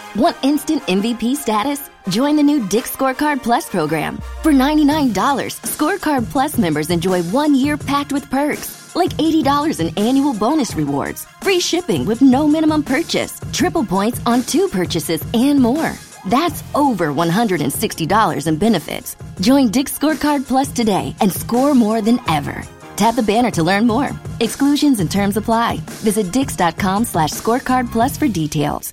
Want instant MVP status? Join the new Dick's Scorecard Plus program. For $99, Scorecard Plus members enjoy 1 year packed with perks, like $80 in annual bonus rewards, free shipping with no minimum purchase, triple points on 2 purchases, and more. That's over $160 in benefits. Join Dick's Scorecard Plus today and score more than ever. Tap the banner to learn more. Exclusions and terms apply. Visit dix.com/scorecard plus for details.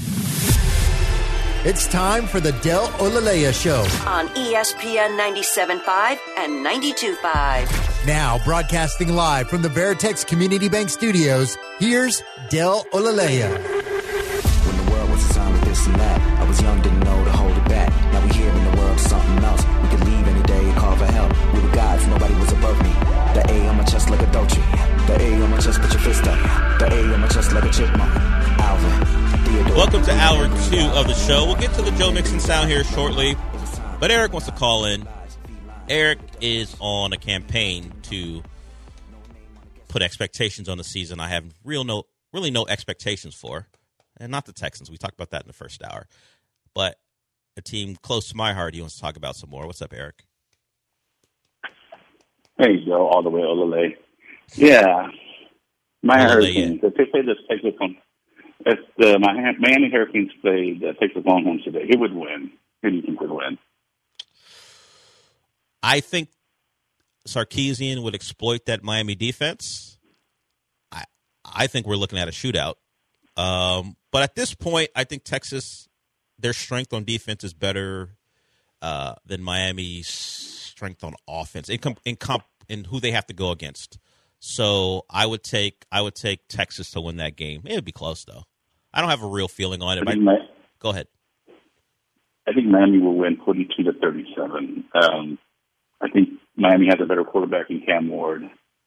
It's time for the Del Olalea Show on ESPN 97.5 and 92.5. Now broadcasting live from the Veritex Community Bank Studios, here's Del Olalea. When the world was designed with this and that, I was young, didn't know to hold it back. Now we here in the world, something else. We could leave any day and call for help. We were gods, nobody was above me. The A on my chest like a Dolce. The A on my chest, put your fist up. The A on my chest like a chipmunk. Alvin. Welcome to hour 2 of the show. We'll get to the Joe Mixon sound here shortly, but Eric wants to call in. Eric is on a campaign to put expectations on the season I have really no expectations for, and not the Texans. We talked about that in the first hour, but a team close to my heart he wants to talk about some more. What's up, Eric? Hey, Joe, all the way Olale. Yeah, my Hurricanes. If they play this Texas one. If the Miami Hurricanes played Texas Longhorns today, he would win. Who do you think would win? I think Sarkisian would exploit that Miami defense. I think we're looking at a shootout. But at this point, I think Texas, their strength on defense is better than Miami's strength on offense in who they have to go against. So I would take Texas to win that game. It would be close though. I don't have a real feeling on it. Go ahead. I think Miami will win 42-37. I think Miami has a better quarterback in Cam Ward.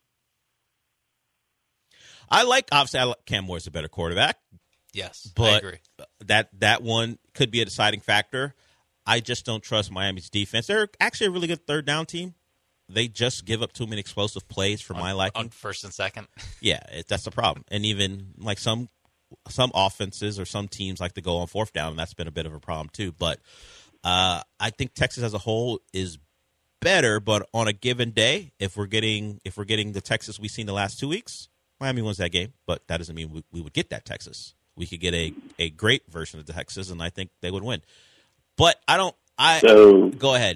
Obviously Cam Ward's a better quarterback. Yes, but I agree. That one could be a deciding factor. I just don't trust Miami's defense. They're actually a really good third down team. They just give up too many explosive plays for my liking. On first and second. Yeah, that's the problem. And even like some offenses or some teams like to go on fourth down, and that's been a bit of a problem too. But I think Texas as a whole is better. But on a given day, if we're getting the Texas we've seen the last 2 weeks, Miami wins that game. But that doesn't mean we would get that Texas. We could get a great version of Texas, and I think they would win. But go ahead.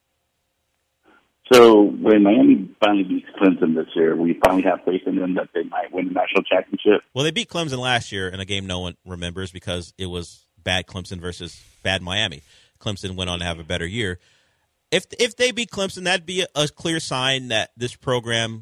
So when Miami finally beats Clemson this year, we finally have faith in them that they might win the national championship. Well, they beat Clemson last year in a game no one remembers because it was bad Clemson versus bad Miami. Clemson went on to have a better year. If they beat Clemson, that'd be a clear sign that this program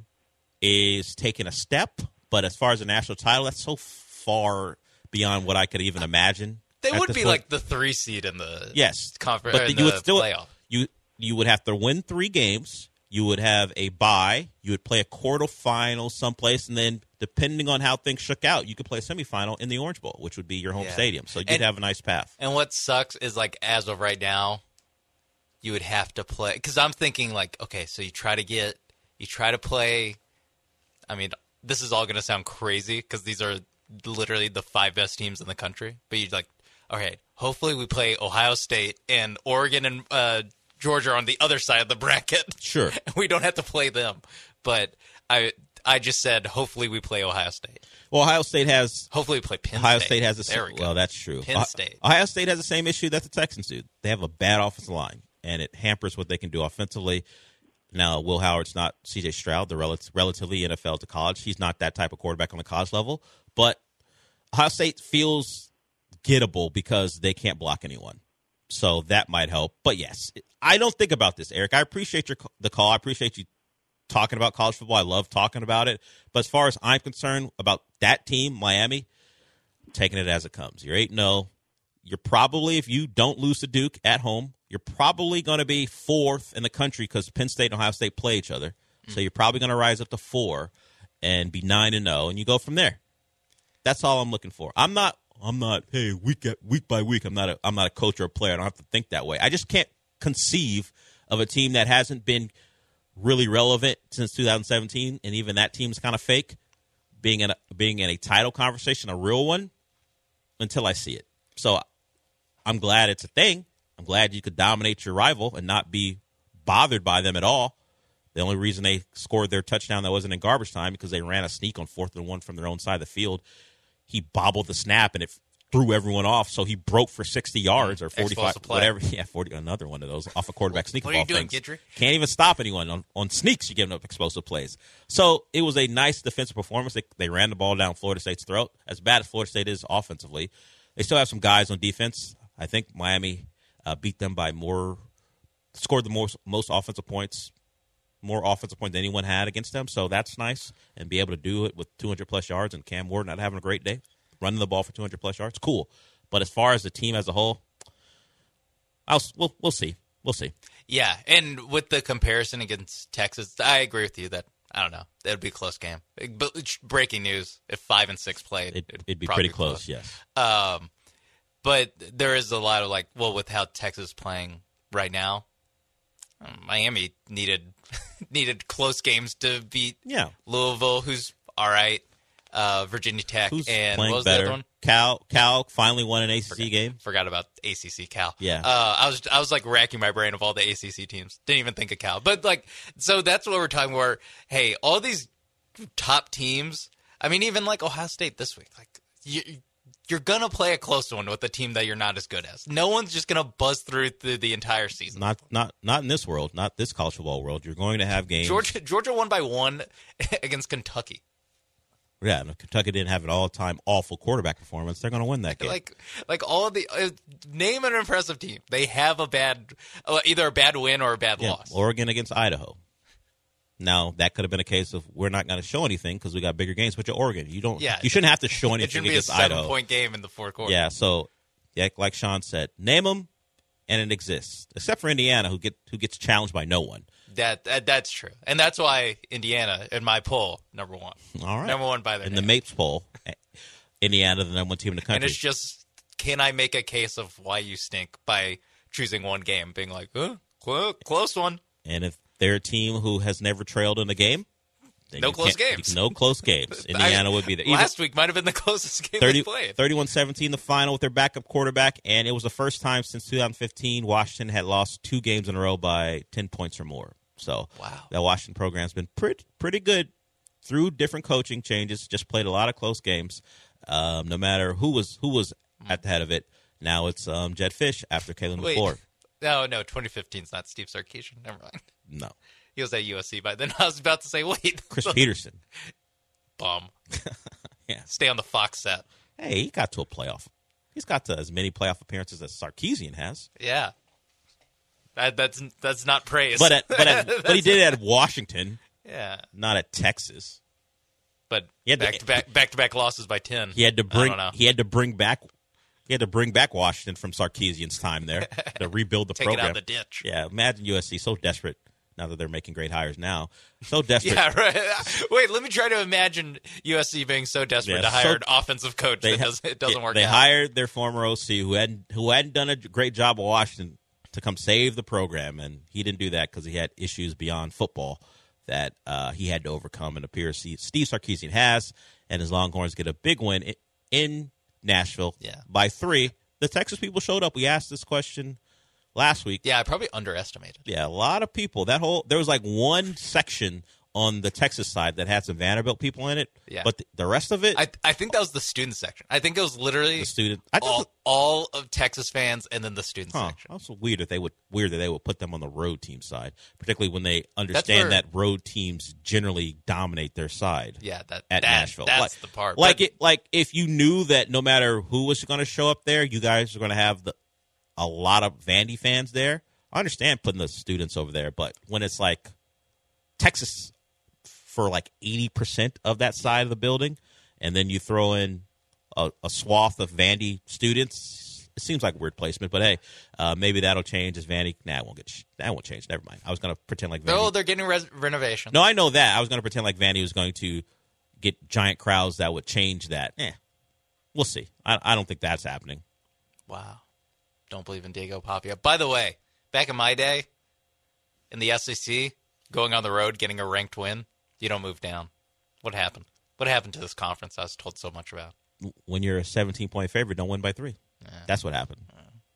is taking a step. But as far as a national title, that's so far beyond what I could even imagine. They would be like the 3 seed in the conference, but you would still playoff. You would have to win 3 games. You would have a bye. You would play a quarterfinal someplace, and then depending on how things shook out, you could play a semifinal in the Orange Bowl, which would be your home stadium. So you'd have a nice path. And what sucks is, like, as of right now, you would have to play. Because I'm thinking, like, okay, so you try to play. I mean, this is all going to sound crazy because these are literally the 5 best teams in the country. But you're like, all right, hopefully we play Ohio State and Oregon and Georgia on the other side of the bracket. Sure. We don't have to play them. But I just said, hopefully we play Ohio State. Well, Ohio State has... Hopefully we play Penn Ohio State. State has the There we go. Well, that's true. Penn State. Ohio State has the same issue that the Texans do. They have a bad offensive line, and it hampers what they can do offensively. Now, Will Howard's not C.J. Stroud, the relatively NFL to college. He's not that type of quarterback on the college level. But Ohio State feels gettable because they can't block anyone. So that might help. But, yes, I don't think about this, Eric. I appreciate the call. I appreciate you talking about college football. I love talking about it. But as far as I'm concerned about that team, Miami, I'm taking it as it comes. You're 8-0. You're probably, if you don't lose to Duke at home, you're probably going to be 4th in the country because Penn State and Ohio State play each other. So you're probably going to rise up to 4 and be 9-0, and you go from there. That's all I'm looking for. I'm not. Hey, week by week. I'm not a coach or a player. I don't have to think that way. I just can't conceive of a team that hasn't been really relevant since 2017, and even that team's kind of fake. Being in a title conversation, a real one, until I see it. So I'm glad it's a thing. I'm glad you could dominate your rival and not be bothered by them at all. The only reason they scored their touchdown that wasn't in garbage time because they ran a sneak on 4th and 1 from their own side of the field. He bobbled the snap, and it threw everyone off, so he broke for 60 yards or 45, whatever. Yeah, 40. Another one of those off a quarterback sneak. What are you doing, Guidry? Can't even stop anyone on sneaks. You're giving up explosive plays. So it was a nice defensive performance. They ran the ball down Florida State's throat. As bad as Florida State is offensively, they still have some guys on defense. I think Miami beat them by scored the most offensive points. More offensive points than anyone had against them, so that's nice. And be able to do it with 200-plus yards and Cam Ward not having a great day, running the ball for 200-plus yards, cool. But as far as the team as a whole, we'll see. We'll see. Yeah, and with the comparison against Texas, I agree with you that, I don't know, that would be a close game. But breaking news, if 5 and 6 played, it'd be pretty close, yes. But there is a lot of, with how Texas is playing right now, Miami needed close games to beat Louisville, who's all right, Virginia Tech, who's and playing what was better? the other one? Cal finally won an ACC game. Forgot about ACC Cal. Yeah, I was racking my brain of all the ACC teams. Didn't even think of Cal, but so that's what we're talking. Where hey, all these top teams. I mean, even Ohio State this week, you're going to play a close one with a team that you're not as good as. No one's just going to buzz through the entire season. Not in this world, not this college football world. You're going to have games. Georgia won by 1 against Kentucky. Yeah, and if Kentucky didn't have an all-time awful quarterback performance, they're going to win that game. All of the name an impressive team. They have either a bad win or a bad loss. Oregon against Idaho. Now, that could have been a case of we're not going to show anything because we got bigger games, but you're Oregon. You shouldn't have to show anything against Idaho. It should be a 7-point game in the fourth quarter. Yeah, so like Sean said, name them, and it exists. Except for Indiana, who gets challenged by no one. That's true, and that's why Indiana in my poll #1. All right, #1 by their in name. the Mapes poll, Indiana the #1 team in the country. And it's just, can I make a case of why you stink by choosing one game, being close one? And if they're a team who has never trailed in a game, then no close games. No close games. Indiana would be there. Last week might have been the closest game they played. 31-17 the final with their backup quarterback, and it was the first time since 2015 Washington had lost 2 games in a row by 10 points or more. So that Washington program's been pretty good through different coaching changes. Just played a lot of close games, no matter who was at the head of it. Now it's Jed Fish after Kalen McClure. No, 2015 is not Steve Sarkisian. Never mind. No. He was at USC by then. I was about to say, wait. Chris Peterson. Bum. Yeah. Stay on the Fox set. Hey, he got to a playoff. He's got to as many playoff appearances as Sarkisian has. Yeah. That's not praise. But he did it at Washington. Yeah. Not at Texas. But back-to-back losses by 10. He had to bring back Washington from Sarkisian's time there to rebuild the program. Take it out of the ditch. Yeah, imagine USC so desperate now that they're making great hires now. So desperate. Yeah, right. Wait, let me try to imagine USC being so desperate to hire an offensive coach that it doesn't work out. They hired their former OC who hadn't done a great job at Washington to come save the program, and he didn't do that because he had issues beyond football that he had to overcome, and appears Steve Sarkisian has, and his Longhorns get a big win in Nashville by 3. The Texas people showed up. We asked this question last week. Yeah, I probably underestimated. Yeah, a lot of people. There was one section on the Texas side that had some Vanderbilt people in it. Yeah. But the rest of it, I think that was the student section. I think it was literally the student. all of Texas fans and then the student section. Also weird that they would put them on the road team side, particularly when they understand that road teams generally dominate their side. Yeah, at Nashville. That's the part. If you knew that no matter who was going to show up there, you guys are going to have a lot of Vandy fans there. I understand putting the students over there, but when it's like Texas for 80% of that side of the building, and then you throw in a swath of Vandy students, it seems like weird placement. But hey, maybe that'll change as Vandy. That won't change. Never mind. I was going to pretend like Vandy. No, they're getting renovation. No, I know that. I was going to pretend like Vandy was going to get giant crowds that would change that. We'll see. I don't think that's happening. Wow. Don't believe in Diego Papia. By the way, back in my day, in the SEC, going on the road, getting a ranked win, you don't move down. What happened? What happened to this conference I was told so much about? When you're a 17-point favorite, don't win by 3. Yeah. That's what happened.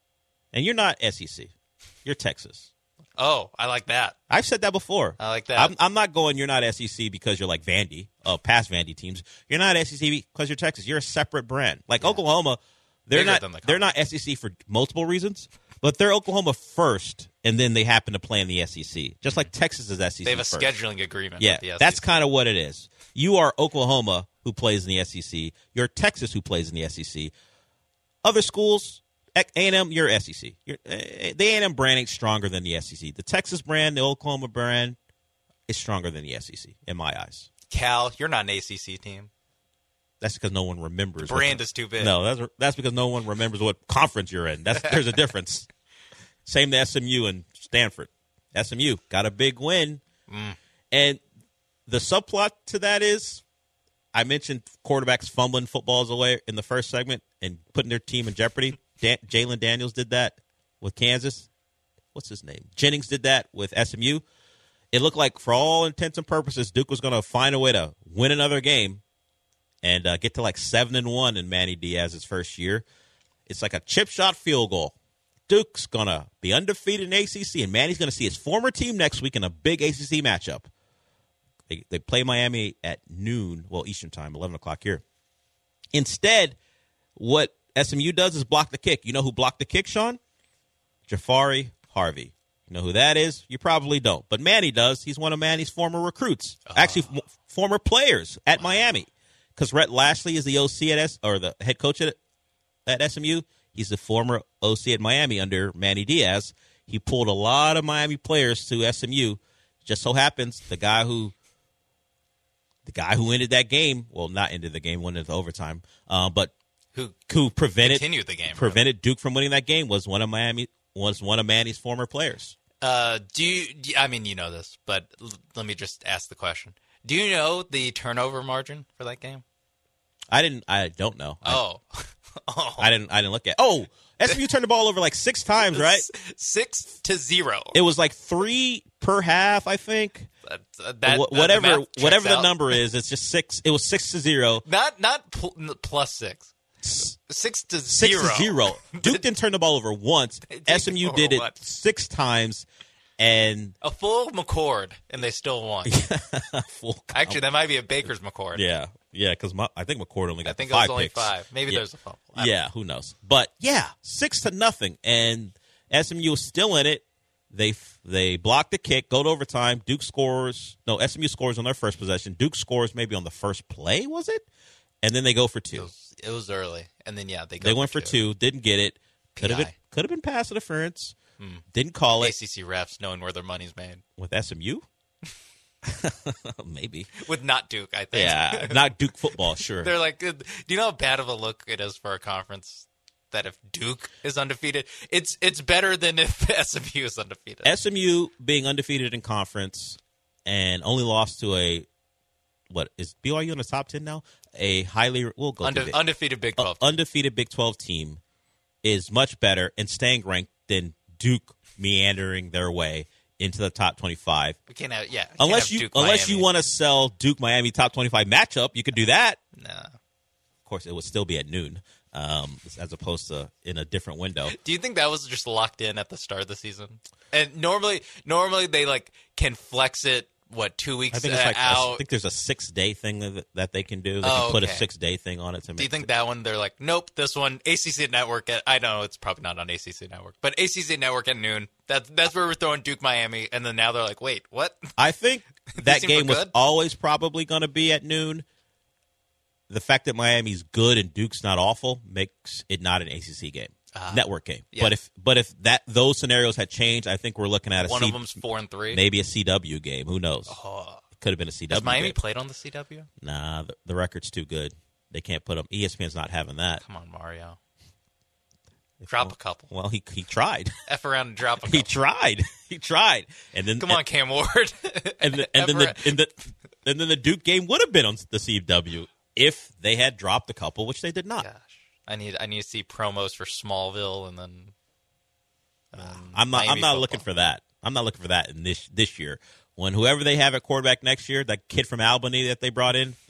And you're not SEC. You're Texas. Oh, I like that. I've said that before. I like that. I'm not going, you're not SEC because you're like Vandy, past Vandy teams. You're not SEC because you're Texas. You're a separate brand. Like Oklahoma, they're not SEC for multiple reasons, but they're Oklahoma first, and then they happen to play in the SEC. Just like Texas is SEC They have a first. scheduling agreement Yeah, with the SEC. that's kind of what it is. You are Oklahoma, who plays in the SEC. You're Texas, who plays in the SEC. Other schools, A&M, you're SEC. The A&M brand ain't stronger than the SEC. The Texas brand, the Oklahoma brand, is stronger than the SEC, in my eyes. Cal, you're not an ACC team. That's because no one remembers. The brand is too big. No, that's because no one remembers what conference you're in. There's a difference. Same to SMU and Stanford. SMU got a big win. And the subplot to that is, I mentioned quarterbacks fumbling footballs away in the first segment and putting their team in jeopardy. Jalen Daniels did that with Kansas. What's his name? Jennings did that with SMU. It looked like, for all intents and purposes, Duke was going to find a way to win another game and get to like 7-1 in Manny Diaz's first year. It's like a chip shot field goal. Duke's going to be undefeated in ACC, and Manny's going to see his former team next week in a big ACC matchup. They play Miami at noon, well, Eastern time, 11 o'clock here. Instead, what SMU does is block the kick. You know who blocked the kick, Sean? Jafari Harvey. You know who that is? You probably don't. But Manny does. He's one of Manny's former recruits. Actually, former players at Miami. Because Rhett Lashley is the OC or the head coach at SMU. He's the former OC at Miami under Manny Diaz. He pulled a lot of Miami players to SMU. Just so happens the guy who ended that game, well, not ended the game, went into overtime, but who prevented the game, prevented Duke from winning that game was one of Manny's former players. I mean, you know this, but let me just ask the question. Do you know the turnover margin for that game? I don't know. I didn't look at. Oh, SMU turned the ball over like 6 times, right? 6-0. It was like 3 per half, I think. Whatever the number is, it's just 6. It was 6-0. Not plus 6. 6-0. 6-0. Duke didn't turn the ball over once. SMU did it 6 times, and a full McCord, and they still won. Actually, that might be a Baker's McCord. Yeah, because I think McCord only got 5 picks. I think it was only 5. Maybe there's a fumble. Who knows? But yeah, 6-0, and SMU was still in it. They block the kick, go to overtime. Duke scores. No, SMU scores on their first possession. Duke scores maybe on the first play, was it? And then they go for 2. It was early, and then they went for 2. Didn't get it. Could have been pass interference. Didn't call it. ACC refs knowing where their money's made with SMU. Maybe with not Duke, I think. Yeah, not Duke football. Sure. They're like, do you know how bad of a look it is for a conference that if Duke is undefeated, it's better than if SMU is undefeated. SMU being undefeated in conference and only lost to what is BYU in the top 10 now? Undefeated Big 12. Undefeated Big 12 team is much better and staying ranked than Duke meandering their way into the top 25. We can't have, unless you want to sell Duke Miami top 25 matchup, you could do that. No. Of course, it would still be at noon, as opposed to in a different window. Do you think that was just locked in at the start of the season? And normally they can flex it. 2 weeks I think it's out? I think there's a 6-day thing that they can do. They can put a 6-day thing on it. Do you think that one, they're like, nope, this one, ACC Network, I know it's probably not on ACC Network, but ACC Network at noon, that's where we're throwing Duke Miami, and then now they're like, wait, what? I think that game was always probably going to be at noon. The fact that Miami's good and Duke's not awful makes it not an ACC game. Network game. Yeah. But if those scenarios had changed, I think we're looking at one of them's 4-3. Maybe a CW game. Who knows? It could have been a CW. Has Miami game. Played on the CW? Nah, the record's too good. They can't put them. ESPN's not having that. Come on, Mario. Drop a couple. Well, he tried. F around and drop a couple. He tried. And then come on, Cam Ward. and then the Duke game would have been on the CW if they had dropped a couple, which they did not. Gosh. I need to see promos for Smallville and then. I'm not looking for that. I'm not looking for that in this year. When whoever they have at quarterback next year, that kid from Albany that they brought in,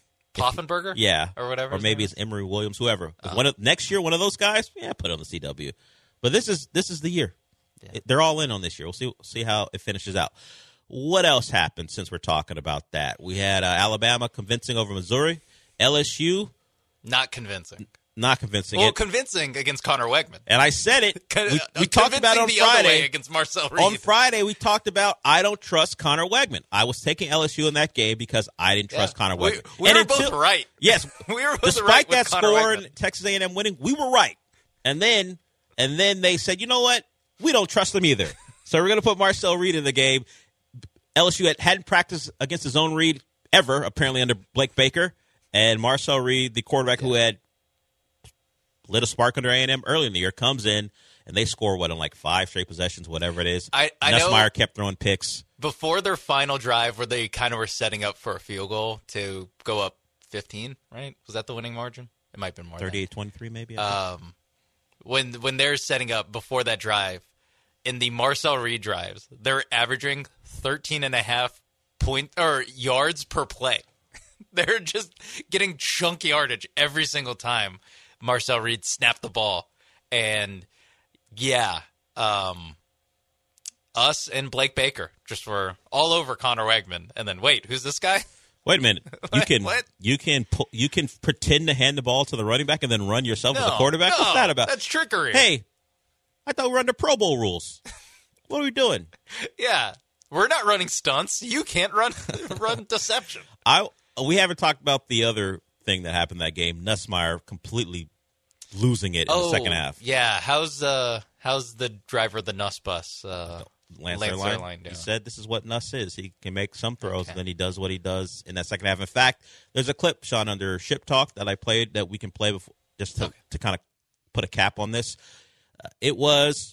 Poffenberger, yeah, or whatever, or maybe it's Emory Williams, whoever. Next year, one of those guys, put on the CW. But this is the year. Yeah. They're all in on this year. We'll see how it finishes out. What else happened since we're talking about that? We had Alabama convincing over Missouri. LSU. Not convincing. Not convincing. Well, convincing against Connor Wegman. And I said it. We talked about it on the Friday. Other way against Marcel Reed. On Friday, we talked about I don't trust Connor Wegman. I was taking LSU in that game because I didn't trust Connor Wegman. We were both right. Yes. We were both despite right that with Connor score Wegman. and Texas A&M winning, we were right. And then they said, you know what? We don't trust them either. So we're going to put Marcel Reed in the game. LSU hadn't practiced against his own Reed ever, apparently under Blake Baker. And Marcel Reed, the quarterback who had lit a spark under A&M early in the year, comes in, and they score, in like 5 straight possessions, whatever it is. Nussmeier kept throwing picks. Before their final drive where they kind of were setting up for a field goal to go up 15, right? Was that the winning margin? It might have been more 38-23 maybe. When they're setting up before that drive, in the Marcel Reed drives, they're averaging 13.5 yards per play. They're just getting chunky yardage every single time Marcel Reed snapped the ball. And, us and Blake Baker just were all over Connor Wegman. And then, wait, who's this guy? Wait a minute. You can pretend to hand the ball to the running back and then run yourself as a quarterback? What's that about? That's trickery. Hey, I thought we were under Pro Bowl rules. What are we doing? Yeah. We're not running stunts. You can't run deception. We haven't talked about the other thing that happened in that game. Nussmeier completely losing it in the second half. Yeah. How's the driver of the Nuss bus? Lance Zierlein. He said this is what Nuss is. He can make some throws, and then he does what he does in that second half. In fact, there's a clip, Sean, under Ship Talk that I played that we can play before, just to kind of put a cap on this. It was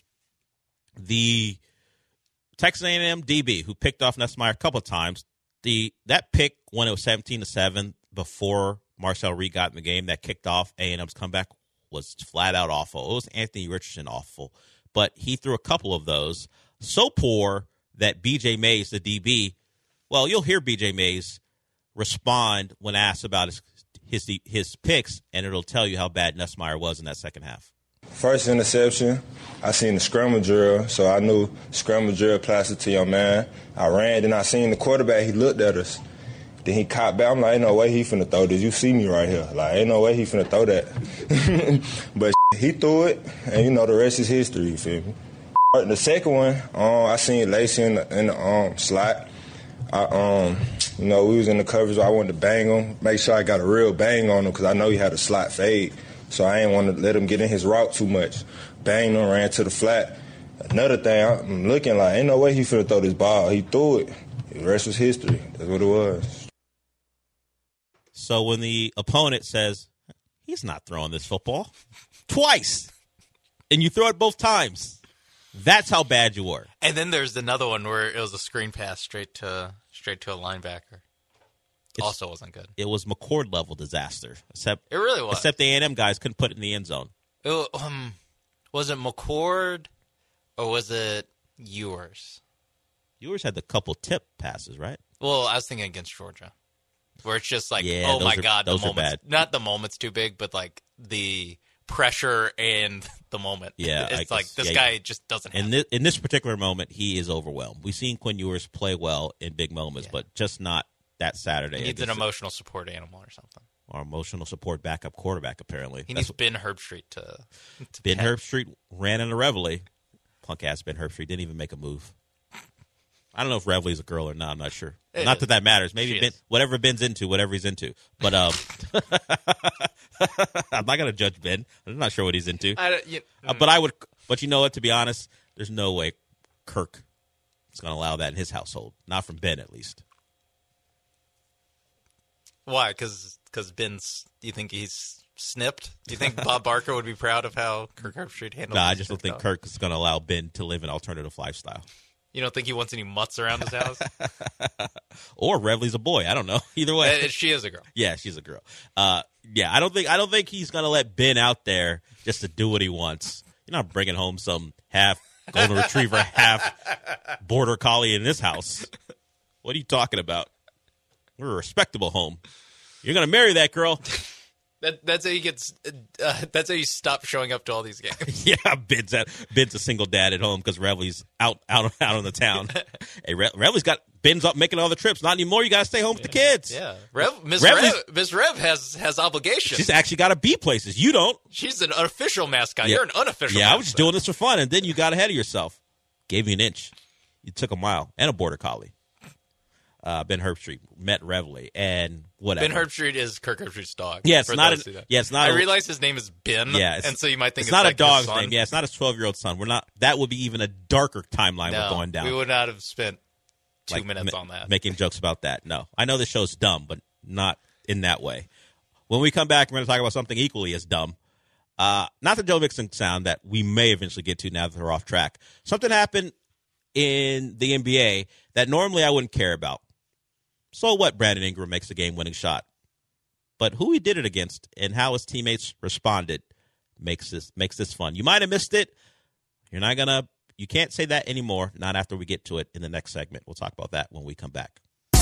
the Texas A&M DB who picked off Nussmeier a couple of times. That pick when it was 17-7 before Marcel Reed got in the game that kicked off A&M's comeback was flat out awful. It was Anthony Richardson awful, but he threw a couple of those so poor that B.J. Mays, the DB, well, you'll hear B.J. Mays respond when asked about his picks, and it'll tell you how bad Nussmeier was in that second half. First interception, I seen the scramble drill, so I knew scramble drill plastered to your man. I ran, then I seen the quarterback, he looked at us. Then he caught back. I'm like, ain't no way he finna throw this. You see me right here. Like, ain't no way he finna throw that. But he threw it, and, the rest is history, you feel me? The second one, I seen Lacey in the slot. We was in the coverage, so I wanted to bang him, make sure I got a real bang on him because I know he had a slot fade. So I ain't want to let him get in his route too much. Banged him, ran to the flat. Another thing, I'm looking like, ain't no way he finna throw this ball. He threw it. The rest was history. That's what it was. So when the opponent says, he's not throwing this football twice, and you throw it both times, that's how bad you were. And then there's another one where it was a screen pass straight to a linebacker. Also wasn't good. It was McCord level disaster. It really was. Except the A&M guys couldn't put it in the end zone. Was it McCord or was it Ewers? Ewers had the couple tip passes, right? Well, I was thinking against Georgia, where it's just like, those are bad. Not the moment's too big, but like the pressure and the moment. Yeah, it's like this guy just doesn't have it. In this particular moment, he is overwhelmed. We've seen Quinn Ewers play well in big moments, but just not that Saturday. He needs an emotional support animal or something. Or emotional support backup quarterback, apparently. He needs Ben Herbstreit to Ben Herbstreit ran into Reveille. Punk-ass Ben Herbstreit didn't even make a move. I don't know if Revelle's a girl or not. I'm not sure. Not that matters. Maybe Ben, whatever Ben's into, whatever he's into. But I'm not going to judge Ben. I'm not sure what he's into. But I would. But you know what? To be honest, there's no way Kirk is going to allow that in his household. Not from Ben, at least. Why? Because Ben's. Do you think he's snipped? Do you think Bob Barker would be proud of how Kirk Herbstreit handled? No, I just don't think Kirk is going to allow Ben to live an alternative lifestyle. You don't think he wants any mutts around his house? Or Revelle's a boy. I don't know. Either way, she is a girl. Yeah, she's a girl. Yeah, I don't think he's going to let Ben out there just to do what he wants. You're not bringing home some half golden retriever, half border collie in this house. What are you talking about? We're a respectable home. You're going to marry that girl. That's how he gets. That's how you stop showing up to all these games. Yeah, Ben's a single dad at home because Reveley's out on the town. Hey, Reveley's got Ben's up making all the trips. Not anymore. You got to stay home with the kids. Yeah, Miss Rev has obligations. She's actually got to be places. You don't. She's an official mascot. Yeah. You're an unofficial. Yeah, mascot. I was just doing this for fun, and then you got ahead of yourself. Gave you an inch. You took a mile and a border collie. Ben Herbstreit met Reveley and whatever. Ben Herbstreit is Kirk Herbstreit's dog. Yeah, it's not. It's not. I realize his name is Ben. Yeah, and so you might think it's not like a dog's his son. name. Yeah, it's not his 12-year-old son. We're not. That would be even a darker timeline we're going down. We would not have spent 2 minutes on that. Making jokes about that. No, I know this show's dumb, but not in that way. When we come back, we're going to talk about something equally as dumb. Not the Joe Mixon sound that we may eventually get to now that we're off track. Something happened in the NBA that normally I wouldn't care about. So what? Brandon Ingram makes a game-winning shot, but who he did it against and how his teammates responded makes this fun. You might have missed it. You can't say that anymore. Not after we get to it in the next segment. We'll talk about that when we come back.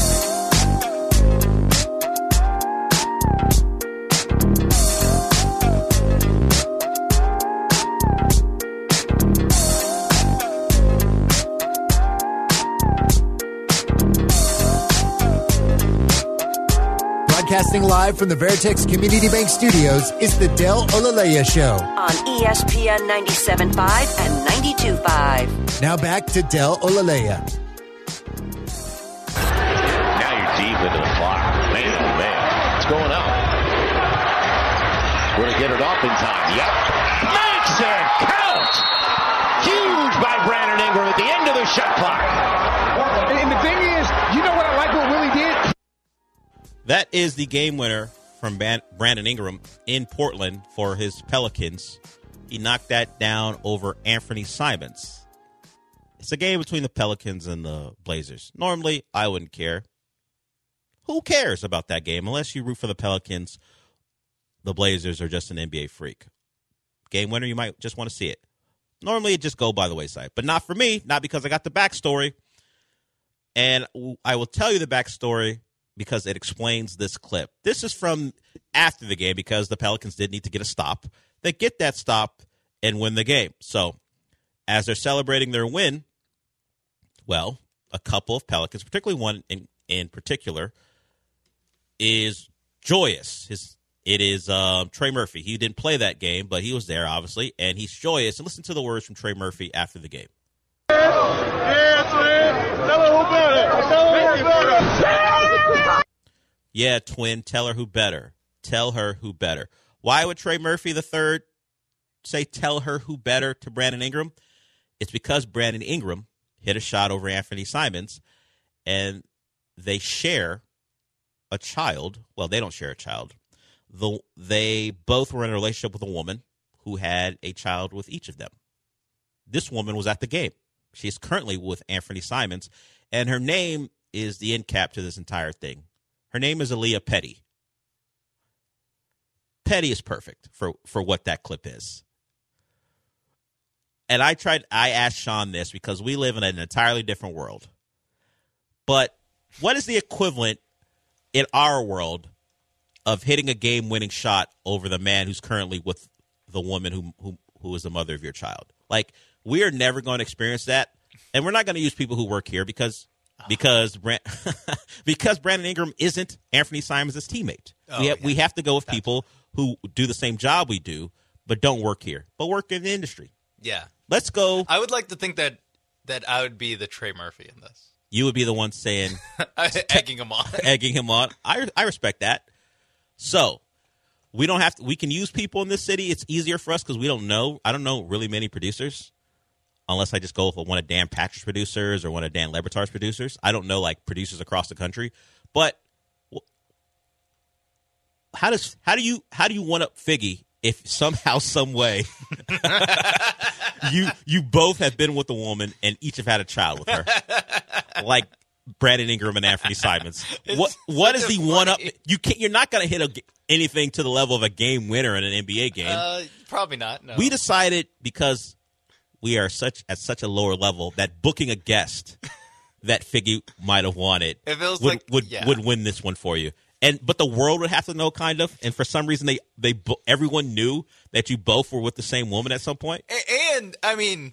Broadcasting live from the Veritex Community Bank Studios is the Del Olaleya Show on ESPN 97.5 and 92.5. Now back to Del Olaleya. Now you're deep into the clock. Man, oh man, it's going up. Will he get it off in time? Yep. Makes it count! Huge by Brandon Ingram at the end of the shot clock. And the thing is, you know what I like what Willie did? That is the game winner from Brandon Ingram in Portland for his Pelicans. He knocked that down over Anthony Simons. It's a game between the Pelicans and the Blazers. Normally, I wouldn't care. Who cares about that game unless you root for the Pelicans, the Blazers, or just an NBA freak? Game winner, you might just want to see it. Normally, it just go by the wayside. But not for me, not because I got the backstory. And I will tell you the backstory because it explains this clip. This is from after the game because the Pelicans did need to get a stop. They get that stop and win the game. So as they're celebrating their win, well, a couple of Pelicans, particularly one in particular, is joyous. It is Trey Murphy. He didn't play that game, but he was there, obviously, and he's joyous. And listen to the words from Trey Murphy after the game. Yeah, twin, tell her who better. Tell her who better. Why would Trey Murphy III say tell her who better to Brandon Ingram? It's because Brandon Ingram hit a shot over Anthony Simons, and they share a child. Well, they don't share a child. They both were in a relationship with a woman who had a child with each of them. This woman was at the game. She's currently with Anthony Simons, and her name is the end cap to this entire thing. Her name is Aaliyah Petty. Petty is perfect for what that clip is. And I asked Sean this because we live in an entirely different world. But what is the equivalent in our world of hitting a game-winning shot over the man who's currently with the woman who is the mother of your child? Like, we are never going to experience that. And we're not going to use people who work here because Brandon Ingram isn't Anthony Simons' teammate. We have to go with people who do the same job we do, but don't work here, but work in the industry. Yeah. Let's go. I would like to think that I would be the Trey Murphy in this. You would be the one saying egging him on. Egging him on. I respect that. So we don't have to. We can use people in this city. It's easier for us because we don't know. I don't know really many producers, unless I just go with one of Dan Patrick's producers or one of Dan Lebertar's producers. I don't know like producers across the country. But how do you one up Figgy if somehow, some way you both have been with a woman and each have had a child with her, like Brandon Ingram and Anthony Simons? What is the one up? You're not going to hit anything to the level of a game winner in an NBA game. Probably not. No. We decided because we are at such a lower level that booking a guest that Figgy might have wanted would win this one for you. But the world would have to know, kind of. And for some reason, everyone knew that you both were with the same woman at some point. And I mean,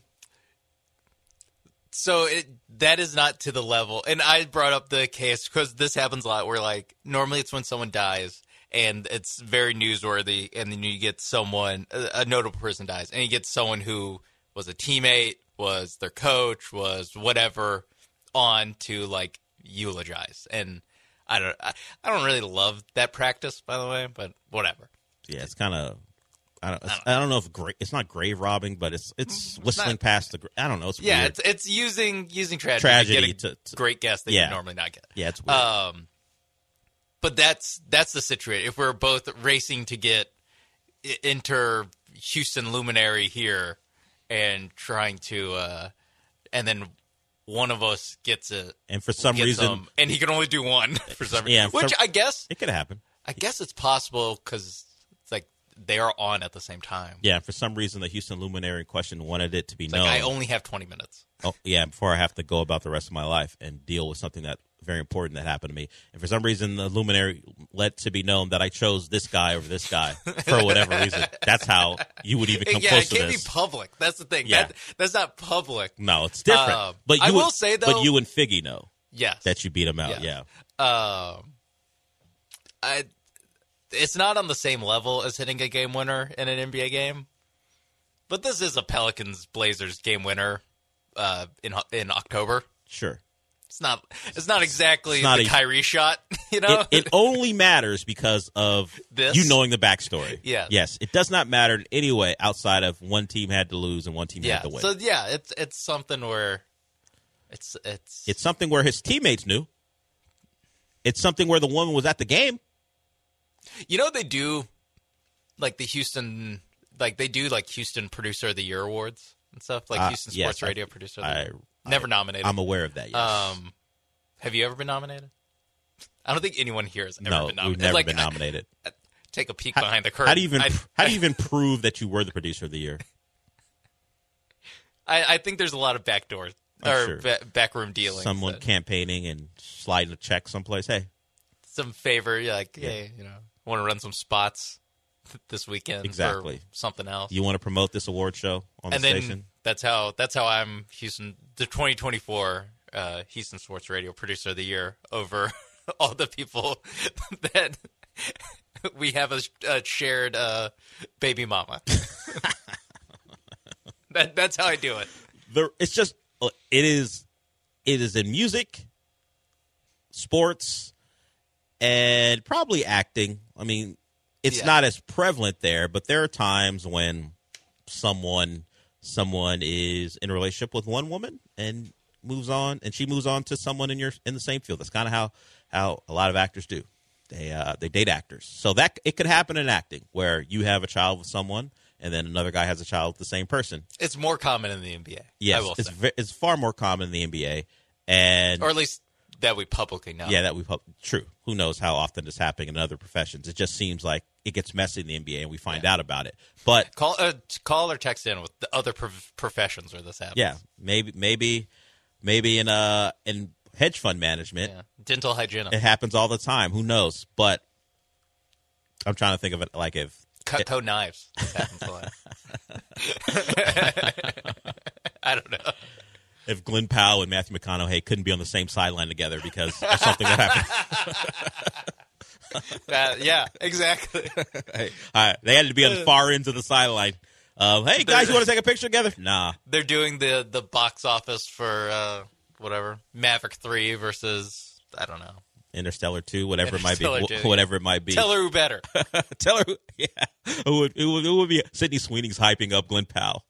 so that is not to the level. And I brought up the case because this happens a lot where, like, normally it's when someone dies and it's very newsworthy, and then you get someone, a notable person dies, and you get someone who was a teammate, was their coach, was whatever, on to, like, eulogize. And I don't really love that practice, by the way, but whatever. Yeah, it's kind of, I don't know if it's not grave robbing, but it's whistling past the. I don't know. It's weird. It's using tragedy to great guess that you normally not get. Yeah, it's weird. But that's the situation. If we're both racing to get enter Houston luminary here and trying to, and then one of us gets it, and for some reason, and he can only do one for some reason. Which I guess it could happen. I guess it's possible because it's like they are on at the same time. Yeah, for some reason, the Houston luminary in question wanted it to be known. Like, I only have 20 minutes. Oh yeah, before I have to go about the rest of my life and deal with something that very important that happened to me. And for some reason, the luminary let to be known that I chose this guy over this guy for whatever reason. That's how you would even come close to this. Yeah, it can't be public. That's the thing. Yeah. That's not public. No, it's different. But I will say, though. But you and Figgy know. Yes. That you beat him out. Yeah. It's not on the same level as hitting a game winner in an NBA game. But this is a Pelicans-Blazers game winner in October. Sure. It's not exactly the Kyrie shot, you know? It only matters because of this? You knowing the backstory. Yeah. Yes. It does not matter in any way outside of one team had to lose and one team had to win. So yeah, it's something where it's something where his teammates knew. It's something where the woman was at the game. You know, they do like the Houston, like they do like Houston Producer of the Year awards and stuff, like Houston Sports Radio Producer of the Year. Never nominated. I'm aware of that, yes. Have you ever been nominated? I don't think anyone here has ever been nominated. We've never been nominated. Take a peek behind the curtain. How do you even prove that you were the Producer of the Year? I think there's a lot of backdoor backroom dealings. Someone campaigning and sliding a check someplace. Hey, some favor, like, hey, you know, want to run some spots this weekend exactly. or something else. You want to promote this award show on the station? That's how I'm the 2024 Houston Sports Radio Producer of the Year over all the people that we have a shared baby mama. That's how I do it. It's just it is in music, sports, and probably acting. I mean, it's not as prevalent there, but there are times when someone is in a relationship with one woman and moves on, and she moves on to someone in the same field. That's kind of how a lot of actors do. They date actors. So that it could happen in acting where you have a child with someone and then another guy has a child with the same person. It's more common in the NBA. Yes, I will say. It's far more common in the NBA, or at least that we publicly know. Yeah, true. Who knows how often it's happening in other professions? It just seems like it gets messy in the NBA, and we find out about it. But call or text in with the other professions where this happens. Yeah, maybe in hedge fund management, dental hygienist. It happens all the time. Who knows? But I'm trying to think of it like if Cutco knives happens a lot. I don't know. If Glenn Powell and Matthew McConaughey couldn't be on the same sideline together because of something that happened. Yeah, exactly. They had to be on the far ends of the sideline. Hey, guys, you want to take a picture together? Nah. They're doing the box office for whatever, Maverick 3 versus, I don't know. Interstellar 2, whatever it might be. Whatever it might be. Tell her who better. Tell her who, yeah. Who would be Sydney Sweeney's hyping up Glenn Powell.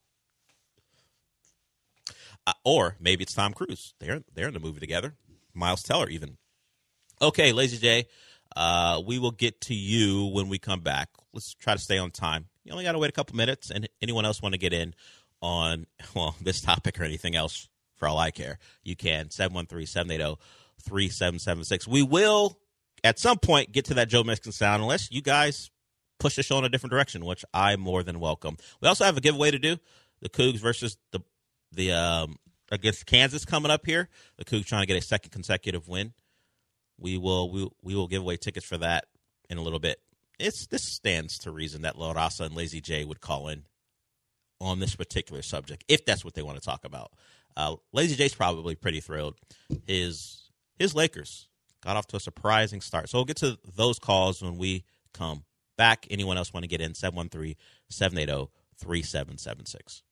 Or maybe it's Tom Cruise. They're in the movie together. Miles Teller even. Okay, Lazy J, we will get to you when we come back. Let's try to stay on time. You only got to wait a couple minutes. And anyone else want to get in on, this topic or anything else, for all I care, you can. 713-780-3776. We will, at some point, get to that Joe Mexican sound unless you guys push the show in a different direction, which I more than welcome. We also have a giveaway to do. The Cougs versus the against Kansas coming up here. The Cougs trying to get a second consecutive win. We will give away tickets for that in a little bit. This stands to reason that La Raza and Lazy J would call in on this particular subject, if that's what they want to talk about. Lazy J's probably pretty thrilled. His Lakers got off to a surprising start. So we'll get to those calls when we come back. Anyone else want to get in? 713-780-3776.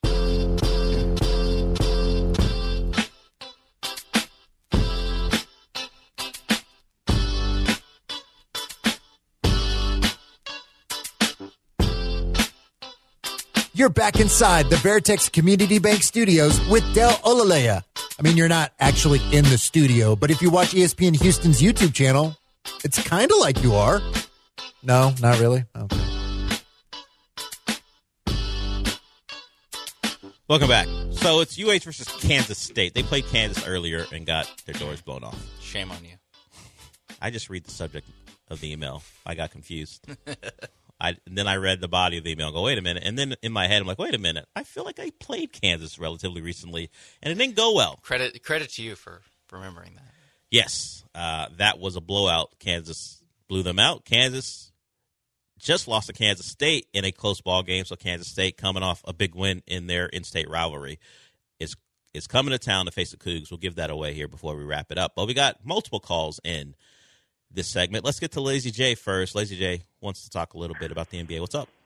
You're back inside the Veritex Community Bank Studios with Del Olalea. I mean, you're not actually in the studio, but if you watch ESPN Houston's YouTube channel, it's kind of like you are. No, not really? Okay. Welcome back. So it's UH versus Kansas State. They played Kansas earlier and got their doors blown off. Shame on you. I just read the subject of the email. I got confused. Then I read the body of the email and go, wait a minute. And then in my head, I'm like, wait a minute. I feel like I played Kansas relatively recently, and it didn't go well. Credit to you for remembering that. Yes, that was a blowout. Kansas blew them out. Kansas just lost to Kansas State in a close ball game, so Kansas State, coming off a big win in their in-state rivalry, is coming to town to face the Cougs. We'll give that away here before we wrap it up. But we got multiple calls in this segment. Let's get to Lazy J first. Lazy J wants to talk a little bit about the NBA. What's up?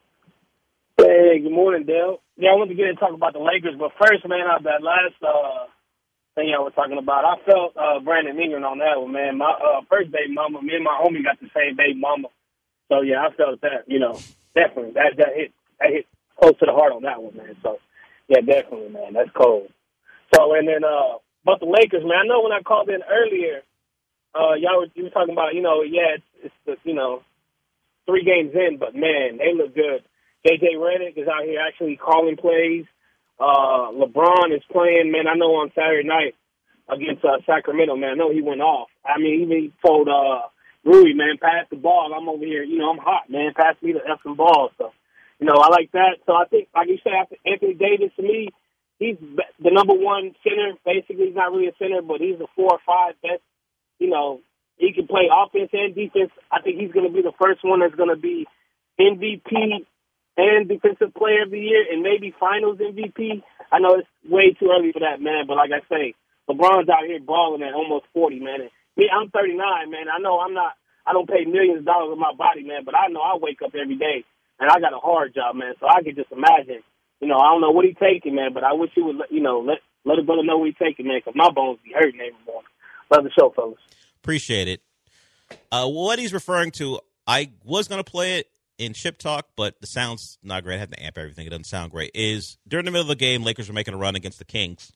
Hey, good morning, Dale. Yeah, I wanted to get in and talk about the Lakers, but first, man, that last thing y'all were talking about, I felt Brandon Ingram on that one, man. My first baby mama, me and my homie got the same baby mama. So, yeah, I felt that, definitely. That hit close to the heart on that one, man. So, yeah, definitely, man. That's cold. So, and then about the Lakers, man, I know when I called in earlier, you were talking about, it's 3 games in, but, man, they look good. J.J. Redick is out here actually calling plays. LeBron is playing, man. I know on Saturday night against Sacramento, man, I know he went off. I mean, even he told Rui, man, pass the ball. I'm over here, I'm hot, man. Pass me the effing ball. So, I like that. So I think, like you said, Anthony Davis, to me, he's the number one center. Basically, he's not really a center, but he's a 4 or 5 best. He can play offense and defense. I think he's going to be the first one that's going to be MVP and Defensive Player of the Year and maybe Finals MVP. I know it's way too early for that, man, but like I say, LeBron's out here balling at almost 40, man. And me, I'm 39, man. I know I don't pay millions of dollars on my body, man, but I know I wake up every day and I got a hard job, man. So I can just imagine, I don't know what he's taking, man, but I wish he would, let a brother know what he's taking, man, because my bones be hurting every morning. Love the show, fellas. Appreciate it. What he's referring to, I was going to play it in Chip Talk, but the sound's not great. I had to amp everything. It doesn't sound great. Is during the middle of the game, Lakers were making a run against the Kings,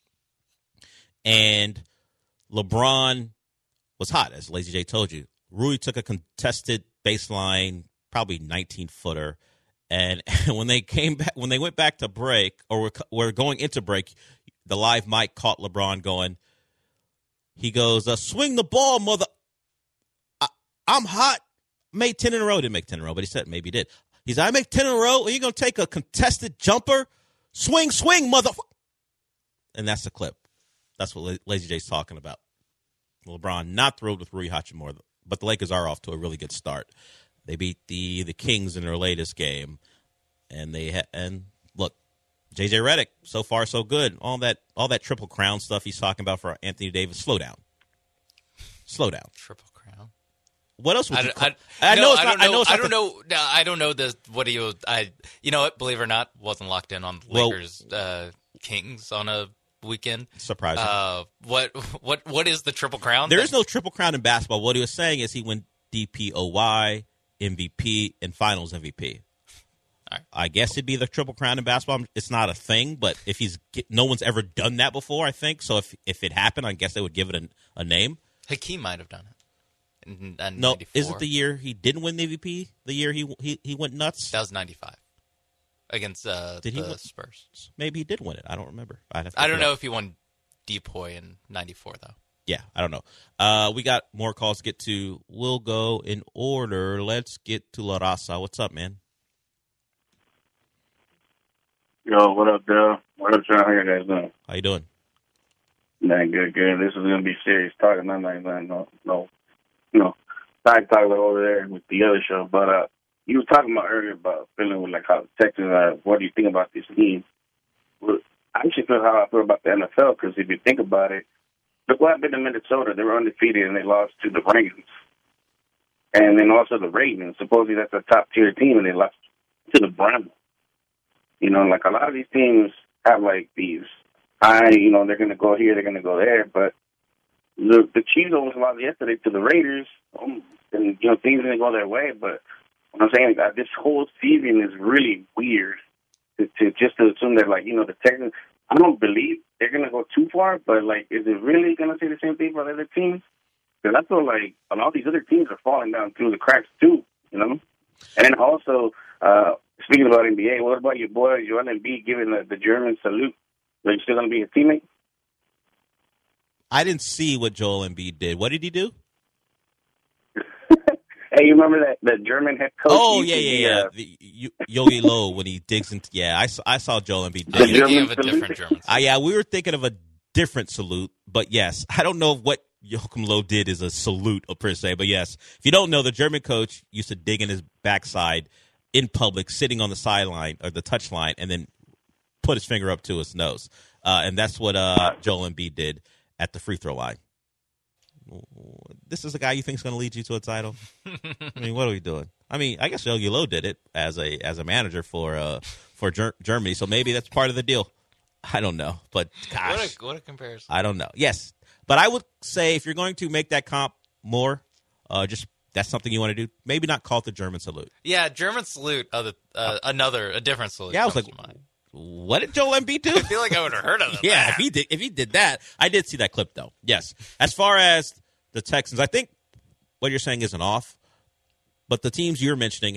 and LeBron was hot, as Lazy J told you. Rui took a contested baseline, probably 19-footer, and when they went back to break, or were going into break, the live mic caught LeBron going. He goes, swing the ball, mother. I'm hot. Made 10 in a row. Didn't make 10 in a row, but he said maybe he did. He said, I make 10 in a row. Are you going to take a contested jumper? Swing, mother. And that's the clip. That's what Lazy J's talking about. LeBron not thrilled with Rui Hachimura, but the Lakers are off to a really good start. They beat the Kings in their latest game, and look, J.J. Redick, so far so good. All that Triple Crown stuff he's talking about for Anthony Davis, slow down. Triple Crown. What else would you call? I don't know. I don't know what he was. You know what? Believe it or not, wasn't locked in on the Lakers Kings on a weekend. Surprising. What is the Triple Crown? There is no Triple Crown in basketball. What he was saying is he went DPOY, MVP, and Finals MVP. Right. I guess it'd be the Triple Crown in basketball. It's not a thing, but if no one's ever done that before, I think. So if it happened, I guess they would give it a name. Hakeem might have done it. In no, 94. Is it the year he didn't win the MVP? The year he went nuts? That was 95 against the Spurs. Maybe he did win it. I don't remember. I don't know if he won DPOY in 94, though. Yeah, I don't know. We got more calls to get to. We'll go in order. Let's get to La Raza. What's up, man? Yo, what up, Dale? What up, John? How you guys doing? How you doing? Man, good. This is going to be serious talk. I'm not side talk over there with the other show. But you were talking about earlier about feeling with like how the Texans are. What do you think about this team? Well, I actually feel how I feel about the NFL because if you think about it, look what happened in Minnesota. They were undefeated and they lost to the Rams. And then also the Ravens. Supposedly that's a top-tier team and they lost to the Browns. You know, like a lot of these teams have like these high, you know, they're going to go here, they're going to go there. But the Chiefs almost lost yesterday to the Raiders. And, you know, things didn't go their way. But what I'm saying, this whole season is really weird to assume that, like, you know, the Texans, I don't believe they're going to go too far, but, like, is it really going to say the same thing for the other teams? Because I feel like a lot of these other teams are falling down through the cracks, too, you know? And then also, speaking about NBA, what about your boy Joel Embiid giving the German salute? Are you still going to be a teammate? I didn't see what Joel Embiid did. What did he do? Hey, you remember that German head coach? Oh, yeah. Yogi Low, when he digs into... Yeah, I saw Joel Embiid. Thinking of a different German salute. Yeah, we were thinking of a different salute, but yes. I don't know what Joachim Low did is a salute per se, but yes. If you don't know, the German coach used to dig in his backside in public, sitting on the sideline or the touchline, and then put his finger up to his nose. And that's what Joel Embiid did at the free throw line. This is the guy you think is going to lead you to a title? I mean, what are we doing? I mean, I guess Yogi Low did it as a manager for Germany, so maybe that's part of the deal. I don't know, but gosh, what a comparison! I don't know. Yes, but I would say if you're going to make that comp more, just that's something you want to do. Maybe not call it the German salute. Yeah, German salute. A different salute. Yeah, I was like, what did Joel Embiid do? I feel like I would have heard of it. Yeah, if he did that, I did see that clip though. Yes, as far as the Texans, I think what you're saying isn't off, but the teams you're mentioning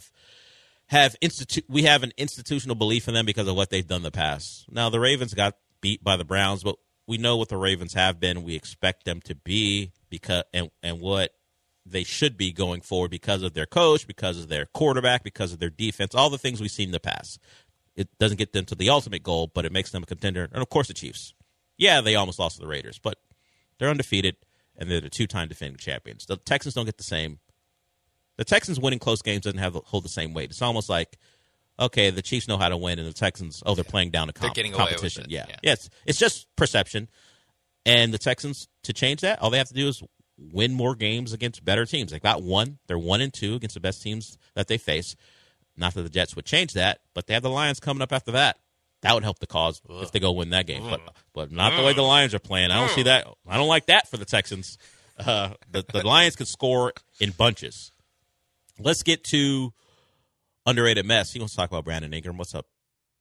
we have an institutional belief in them because of what they've done in the past. Now the Ravens got beat by the Browns, but we know what the Ravens have been. We expect them to be and what they should be going forward because of their coach, because of their quarterback, because of their defense, all the things we've seen in the past. It doesn't get them to the ultimate goal, but it makes them a contender. And, of course, the Chiefs. Yeah, they almost lost to the Raiders, but they're undefeated, and they're the two-time defending champions. The Texans don't get the same. The Texans winning close games doesn't hold the same weight. It's almost like, okay, the Chiefs know how to win, and the Texans, they're playing down a competition. Away with it. Yeah. It's just perception. And the Texans, to change that, all they have to do is win more games against better teams. They've got one. They're 1-2 against the best teams that they face. Not that the Jets would change that, but they have the Lions coming up after that. That would help the cause if they go win that game. But not the way the Lions are playing. I don't see that. I don't like that for the Texans. The Lions could score in bunches. Let's get to underrated mess. He wants to talk about Brandon Ingram. What's up?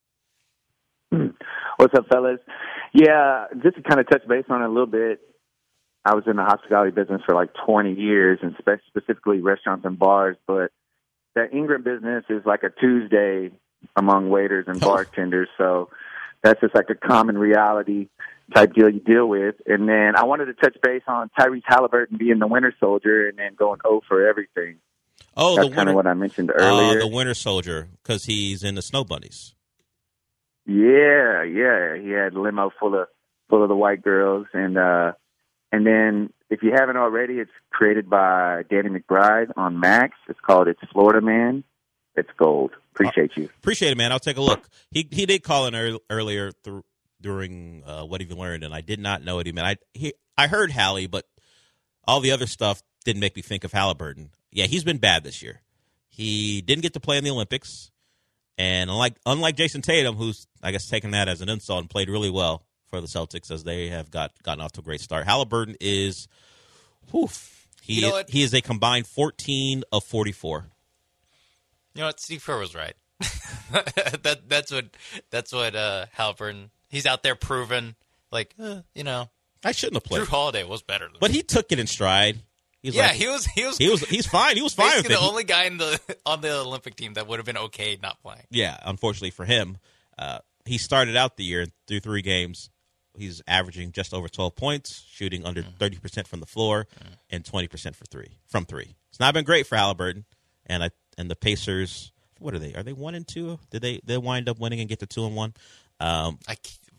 What's up, fellas? Yeah, just to kind of touch base on it a little bit, I was in the hospitality business for like 20 years, and specifically restaurants and bars, but that Ingram business is like a Tuesday among waiters and bartenders, so that's just like a common reality type deal you deal with. And then I wanted to touch base on Tyrese Halliburton being the Winter Soldier and then going 0 for everything. Oh, that's kind of what I mentioned earlier. The Winter Soldier, because he's in the Snow Bunnies. Yeah, he had a limo full of the white girls, and then if you haven't already, it's created by Danny McBride on Max. It's called It's Florida Man. It's gold. Appreciate you. Appreciate it, man. I'll take a look. He did call in earlier during What Have You Learned, and I did not know what he meant. I heard Hallie, but all the other stuff didn't make me think of Halliburton. Yeah, he's been bad this year. He didn't get to play in the Olympics, and unlike Jason Tatum, who's, I guess, taken that as an insult and played really well for the Celtics as they have gotten off to a great start. Halliburton is, he is a combined 14 of 44. You know what? Steve Kerr was right. That's what Halliburton. He's out there proving, like, I shouldn't have played. Jrue Holiday was better than but he took it in stride. He's fine. He was fine with it. The only guy on the Olympic team that would have been okay not playing. Yeah, unfortunately for him, he started out the year through 3 games. He's averaging just over 12 points, shooting under 30% from the floor, and 20% from three. It's not been great for Halliburton, and the Pacers. What are they? Are they 1-2? Did they wind up winning and get to 2-1?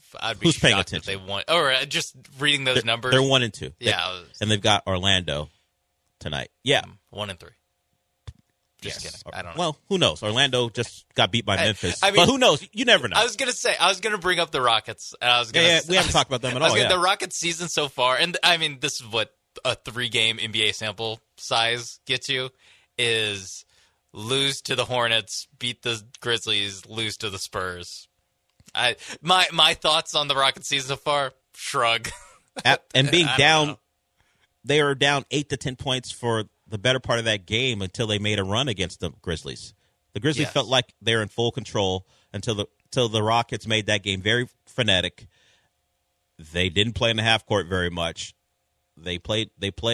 Who's paying shocked attention? If they won, or just reading those numbers. They're 1-2. Yeah, and they've got Orlando tonight. Yeah, 1-3. Just kidding. I don't know. Well, who knows? Orlando just got beat by Memphis. But who knows? You never know. I was gonna bring up the Rockets. And I was gonna we haven't talked about them at all. The Rockets season so far, and I mean, this is what a 3-game NBA sample size gets you, is lose to the Hornets, beat the Grizzlies, lose to the Spurs. My thoughts on the Rockets season so far, shrug. And being down, they were down 8 to 10 points for the better part of that game until they made a run against the Grizzlies. The Grizzlies felt like they were in full control until the Rockets made that game very frenetic. They didn't play in the half court very much. They played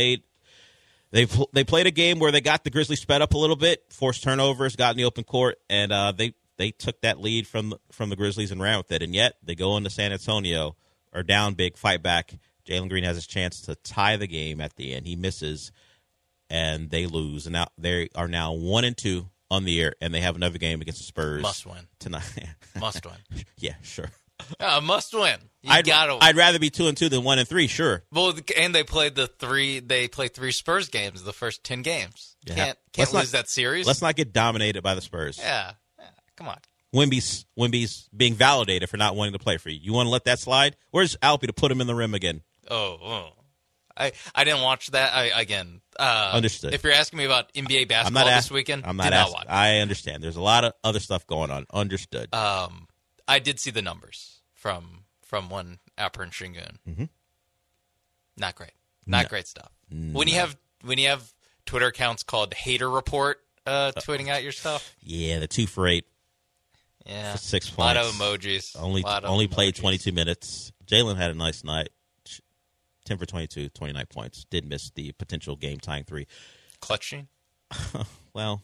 a game where they got the Grizzlies sped up a little bit, forced turnovers, got in the open court, and they took that lead from the Grizzlies and ran with it. And yet they go into San Antonio, are down big, fight back. Jalen Green has his chance to tie the game at the end. He misses, and they lose. And now they are now 1-2 on the year, and they have another game against the Spurs. Must win tonight. Must win. Yeah, sure. Must win. I'd rather be 2-2 than 1-3. Sure. Well, and they played three Spurs games the first 10 games. Yeah. Can't lose that series. Let's not get dominated by the Spurs. Yeah. Come on. Wemby's being validated for not wanting to play for you. You want to let that slide? Where's Alpi to put him in the rim again? I didn't watch that. Understood. If you're asking me about NBA basketball this weekend, I'm not asking. I understand. There's a lot of other stuff going on. Understood. I did see the numbers from one Alperen Şengün. Mm-hmm. Not great. Not great stuff. When you have Twitter accounts called Hater Report tweeting out your stuff. Yeah, the 2 for 8. Yeah, for 6 points. A lot of emojis. Only played 22 minutes. Jalen had a nice night. 10 for 22, 29 points. Did miss the potential game-tying 3. Clutching? Well,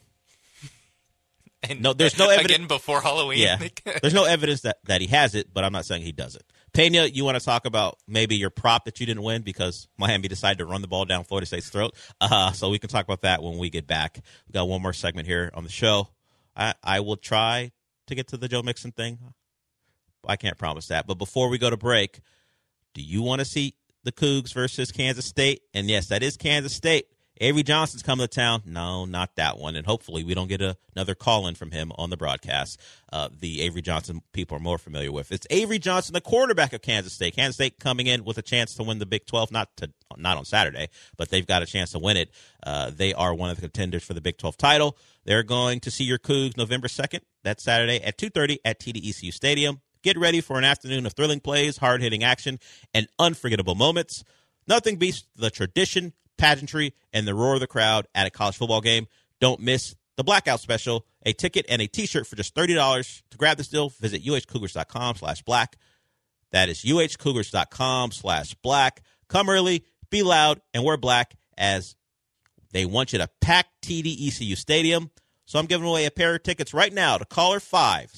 and no, there's no evidence. Again, before Halloween? Yeah. There's no evidence that he has it, but I'm not saying he doesn't. Pena, you want to talk about maybe your prop that you didn't win because Miami decided to run the ball down Florida State's throat? So we can talk about that when we get back. We've got one more segment here on the show. I will try to get to the Joe Mixon thing. I can't promise that. But before we go to break, do you want to see the Cougs versus Kansas State? And yes, that is Kansas State. Avery Johnson's coming to town. No, not that one. And hopefully we don't get another call-in from him on the broadcast. The Avery Johnson people are more familiar with. It's Avery Johnson, the quarterback of Kansas State. Kansas State coming in with a chance to win the Big 12, not on Saturday, but they've got a chance to win it. They are one of the contenders for the Big 12 title. They're going to see your Cougs November 2nd. That's Saturday at 2:30 at TD-ECU Stadium. Get ready for an afternoon of thrilling plays, hard-hitting action, and unforgettable moments. Nothing beats the tradition, pageantry, and the roar of the crowd at a college football game. Don't miss the Blackout Special, a ticket and a T-shirt for just $30. To grab this deal, visit uhcougars.com/black. That is uhcougars.com/black. Come early, be loud, and wear black as they want you to pack TD-ECU Stadium. So I'm giving away a pair of tickets right now to caller 5,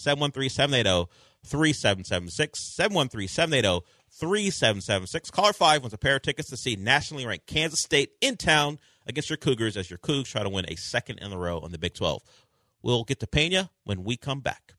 713-780-3776, 713-780-3776. Caller 5 wants a pair of tickets to see nationally ranked Kansas State in town against your Cougars as your Cougs try to win a second in a row on the Big 12. We'll get to Pena when we come back.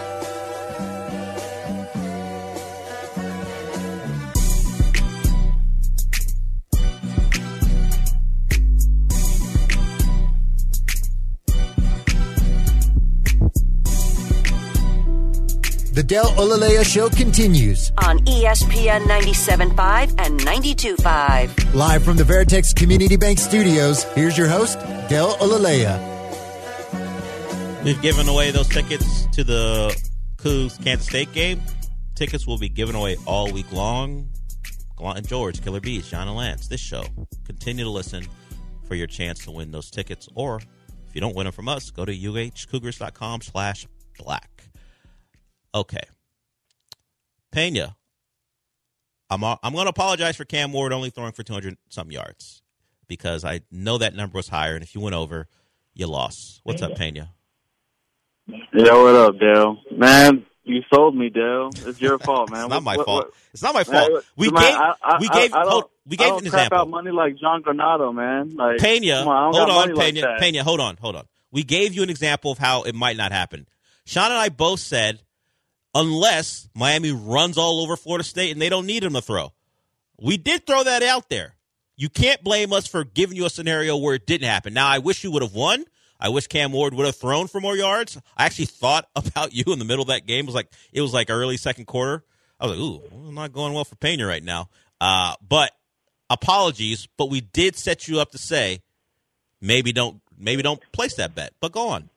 The Del Olaleya Show continues on ESPN 97.5 and 92.5. Live from the Veritex Community Bank Studios, here's your host, Del Olaleya. We've given away those tickets to the Cougs Kansas State game. Tickets will be given away all week long. Gallant and George, Killer Bees, John and Lance, this show. Continue to listen for your chance to win those tickets. Or if you don't win them from us, go to uhcougars.com/black. Okay. Pena, I'm going to apologize for Cam Ward only throwing for 200-something yards because I know that number was higher, and if you went over, you lost. What's up, Pena? Yo, what up, Dale? Man, you sold me, Dale. It's your fault, man. It's not my fault. It's not my fault. We gave you an example. Out money like John Granado, man. Like, Pena, hold on, Pena, hold on. We gave you an example of how it might not happen. Sean and I both said unless Miami runs all over Florida State and they don't need him to throw. We did throw that out there. You can't blame us for giving you a scenario where it didn't happen. Now, I wish you would have won. I wish Cam Ward would have thrown for more yards. I actually thought about you in the middle of that game. It was like early second quarter. I was like, ooh, I'm not going well for Pena right now. But apologies, but we did set you up to say maybe don't place that bet. But go on.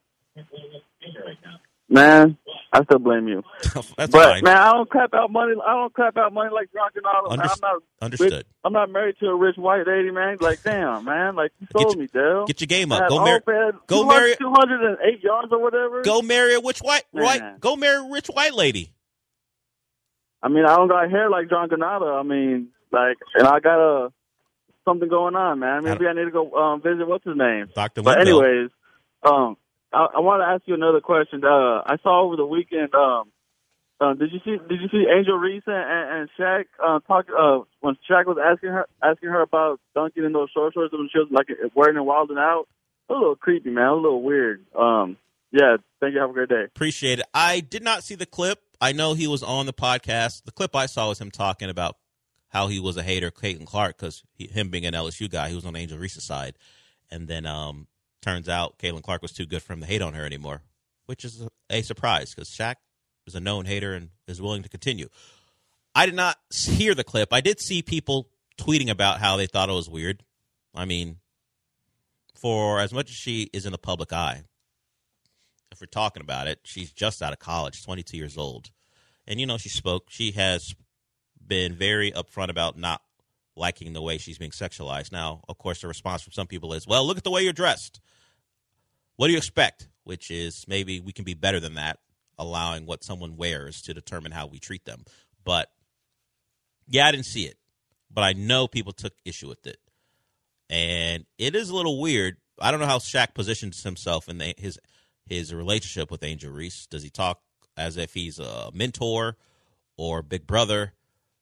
Man, I still blame you. That's but fine. Man, I don't crap out money like Ronald. Understood. I'm not married to a rich white lady, man. Like, damn, man. Like, you sold me, Dale. Get your game up. Go marry 208 yards or whatever. Go marry a rich white lady. I mean, I don't got hair like John Granada. I mean, like, and I got something going on, man. Maybe I need to go visit what's his name. Dr. But Lindell. anyways, I want to ask you another question. I saw over the weekend. Did you see Angel Reese and Shaq talk when Shaq was asking her about dunking in those short shorts when she was like wearing and wilding out? A little creepy, man. A little weird. Yeah. Thank you. Have a great day. Appreciate it. I did not see the clip. I know he was on the podcast. The clip I saw was him talking about how he was a hater of Caitlin Clark because him being an LSU guy, he was on Angel Reese's side, and then turns out Caitlin Clark was too good for him to hate on her anymore, which is a surprise because Shaq is a known hater and is willing to continue. I did not hear the clip. I did see people tweeting about how they thought it was weird. I mean, for as much as she is in the public eye, if we're talking about it, she's just out of college, 22 years old. And, she has been very upfront about not liking the way she's being sexualized. Now, of course, the response from some people is, well, look at the way you're dressed. What do you expect? Which is maybe we can be better than that, allowing what someone wears to determine how we treat them. But, yeah, I didn't see it. But I know people took issue with it. And it is a little weird. I don't know how Shaq positions himself in his relationship with Angel Reese. Does he talk as if he's a mentor or big brother?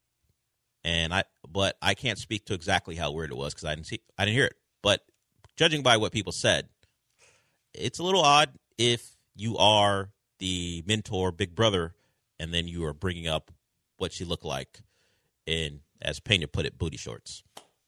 But I can't speak to exactly how weird it was because I didn't hear it. But judging by what people said, it's a little odd if you are the mentor, big brother, and then you are bringing up what she looked like in, as Pena put it, booty shorts.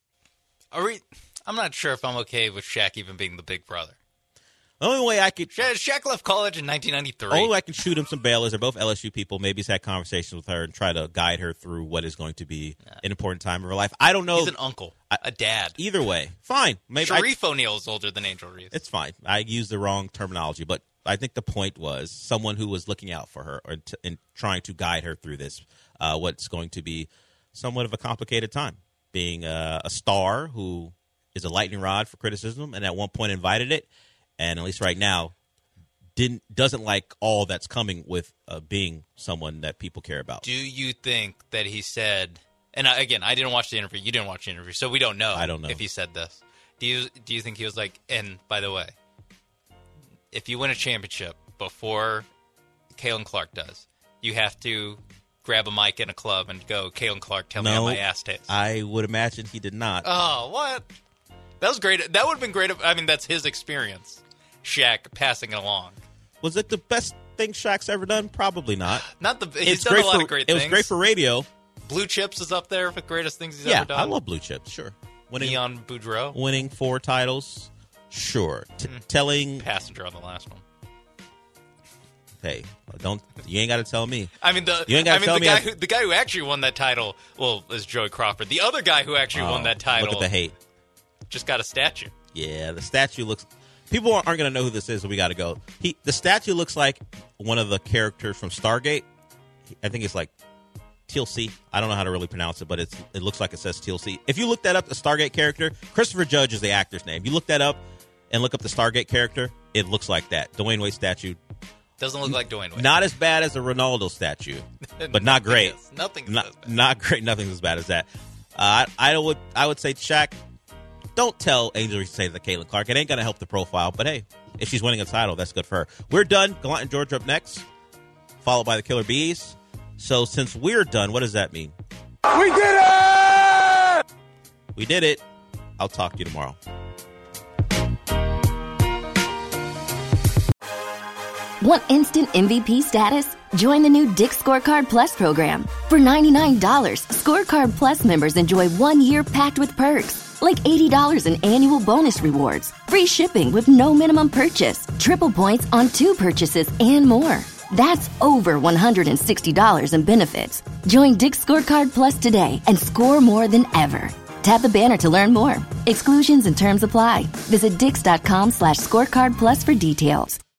I'm not sure if I'm okay with Shaq even being the big brother. The only way I could... Shaq left college in 1993. The only way I can shoot him some bail is they're both LSU people. Maybe he's had conversations with her and try to guide her through what is going to be an important time of her life. I don't know. He's an uncle, a dad. Either way. Fine. Maybe Sharif O'Neal is older than Angel Reese. It's fine. I used the wrong terminology, but I think the point was someone who was looking out for her and trying to guide her through this, what's going to be somewhat of a complicated time. Being a star who is a lightning rod for criticism and at one point invited it, and at least right now, doesn't like all that's coming with being someone that people care about. Do you think that he said, and again, I didn't watch the interview, you didn't watch the interview, so we don't know. I don't know if he said this. Do you think he was like, and by the way, if you win a championship before Caitlin Clark does, you have to grab a mic in a club and go, Caitlin Clark, tell me how my ass tastes. I would imagine he did not. Oh, what? That was great. That would have been great. I mean, that's his experience. Shaq passing it along. Was it the best thing Shaq's ever done? Probably not. He's done a lot of great things. It was great for radio. Blue Chips is up there for greatest things he's ever done. Yeah, I love Blue Chips, sure. Leon Boudreaux. Winning 4 titles, sure. Telling... Passenger on the last one. Hey, you ain't got to tell me. I mean, the guy who actually won that title, is Joey Crawford. The other guy who actually won that title... Look at the hate. Just got a statue. Yeah, the statue looks... People aren't going to know who this is, so we got to go. The statue looks like one of the characters from Stargate. I think it's like TLC. I don't know how to really pronounce it, but it looks like it says TLC. If you look that up, the Stargate character, Christopher Judge is the actor's name. You look that up and look up the Stargate character, it looks like that. Dwayne Wade statue. Doesn't look like Dwayne Wade. Not as bad as a Ronaldo statue, but not great. Nothing. Not great. Nothing's as bad as that. I would say, Shaq, don't tell Angel Reese to say that Caitlin Clark. It ain't going to help the profile, but hey, if she's winning a title, that's good for her. We're done. Gallant and George up next, followed by the Killer Bees. So since we're done, what does that mean? We did it! We did it. I'll talk to you tomorrow. Want instant MVP status? Join the new Dick's Scorecard Plus program. For $99, Scorecard Plus members enjoy 1 year packed with perks, like $80 in annual bonus rewards, free shipping with no minimum purchase, triple points on 2 purchases, and more. That's over $160 in benefits. Join Dick's Scorecard Plus today and score more than ever. Tap the banner to learn more. Exclusions and terms apply. Visit Dix.com/scorecard plus for details.